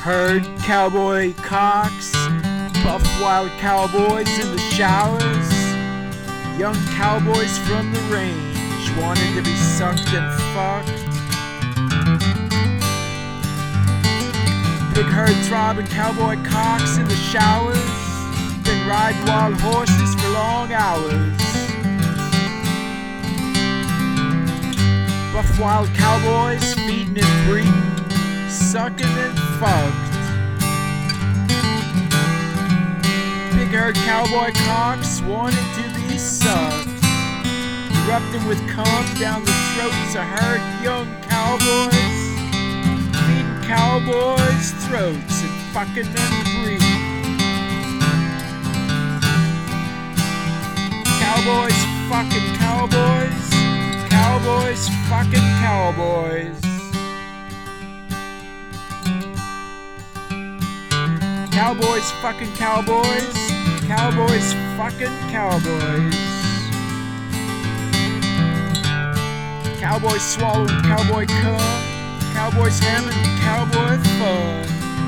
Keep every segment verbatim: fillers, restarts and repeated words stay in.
Herd cowboy cocks, buff wild cowboys in the showers, young cowboys from the range wanted to be sucked and fucked. Big herd throbbing cowboy cocks in the showers, been riding wild horses for long hours. Buff wild cowboys feeding and breeding, sucking and fucked. Big herd cowboy cocks wanted to be sucked, erupting with cum down the throats of herd young cowboys, feeding cowboys' throats and fucking and breeding. Cowboys fucking cowboys, cowboys fucking cowboys. Cowboys fucking cowboys, cowboys fucking cowboys. Cowboys swallowing cowboy cum, cowboys having cowboy fun.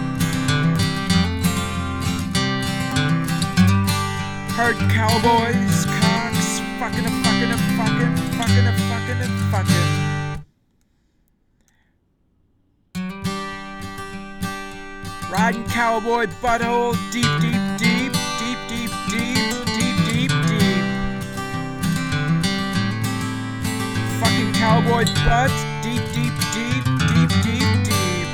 Herd cowboys, cocks, fucking and fucking and fucking, fucking and fucking and fucking. Riding cowboy butthole deep, deep, deep, deep, deep, deep, deep, deep, deep. Fucking cowboy butt deep, deep, deep, deep, deep, deep.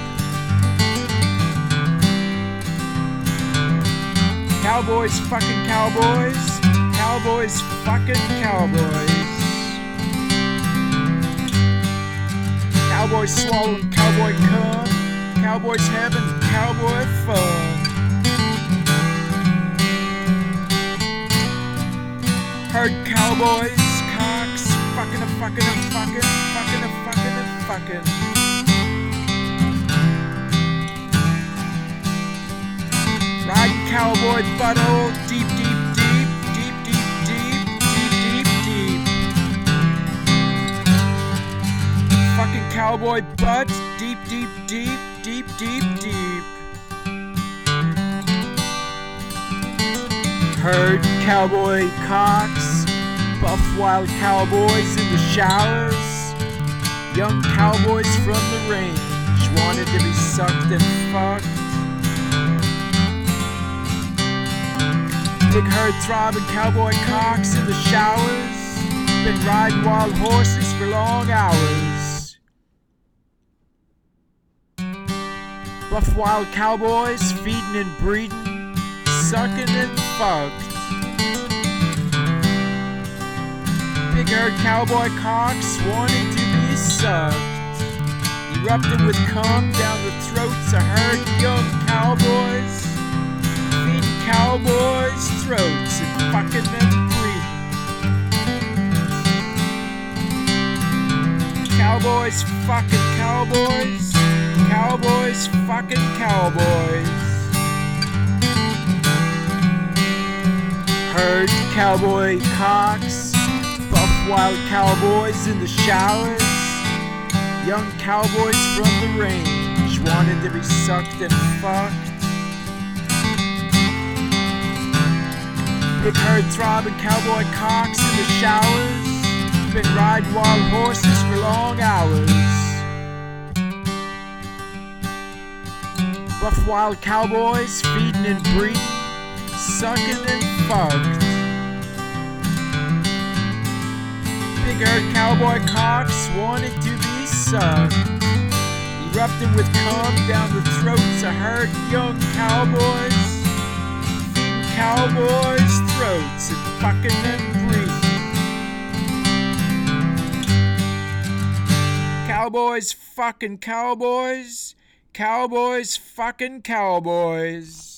Cowboys fucking cowboys, cowboys fucking cowboys. Cowboys swallowing cowboy cum, cowboys having cowboy fun. Herd cowboys, cocks, fucking and fucking and fucking, fucking and fucking and fucking. Riding cowboy butthole deep, deep, deep, deep, deep, deep, deep, deep, deep. Fucking cowboy butt deep, deep, deep, deep, deep, deep. Herd cowboy cocks, buff wild cowboys in the showers, young cowboys from the range wanted to be sucked and fucked. Big herd throbbing cowboy cocks in the showers, been riding wild horses for long hours. Buff wild cowboys feeding and breeding, sucking and fucked. Big herd cowboy cocks wanting to be sucked, erupting with cum down the throats of herd young cowboys, feeding cowboys' throats and fucking and breeding. Cowboys fucking cowboys, cowboys fucking cowboys. Herd cowboy cocks, buff wild cowboys in the showers, young cowboys from the range wanted to be sucked and fucked. Big herd throbbing cowboy cocks in the showers, been riding wild horses for long hours. Buff wild cowboys feeding and breeding, sucking and fucked. Big herd cowboy cocks wanted to be sucked, erupting with cum down the throats of herd young cowboys, feeding cowboys' throats and fucking and breeding. Cowboys fucking cowboys, cowboys fucking cowboys.